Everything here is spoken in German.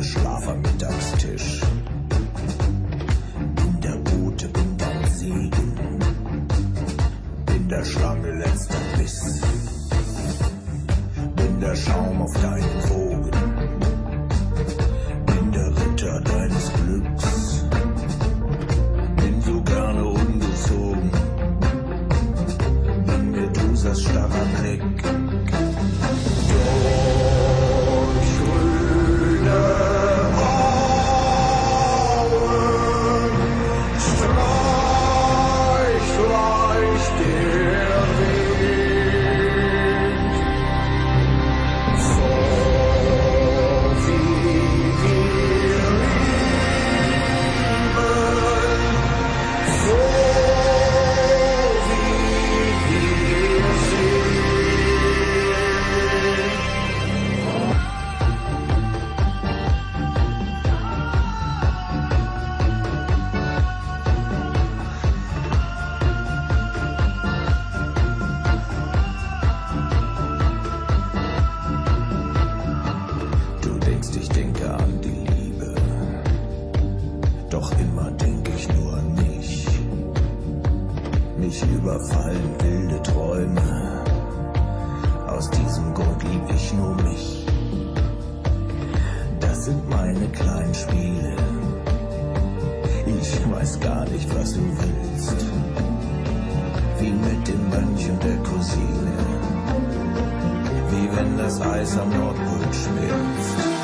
Schlaf am Mittagstisch. Bin der Bote, bin dein Segen. Bin der Schlange letzter Biss. Bin der Schaum auf deinen Wogen. Bin der Ritter deines Glücks. Bin so gerne ungezogen. Bin Medusas starrer Blick. Ich denke an die Liebe, doch immer denk ich nur an mich. Mich überfallen wilde Träume, aus diesem Grund lieb ich nur mich. Das sind meine kleinen Spiele, ich weiß gar nicht, was du willst. Wie mit dem Mönch und der Cousine, wie wenn das Eis am Nordpol schmilzt.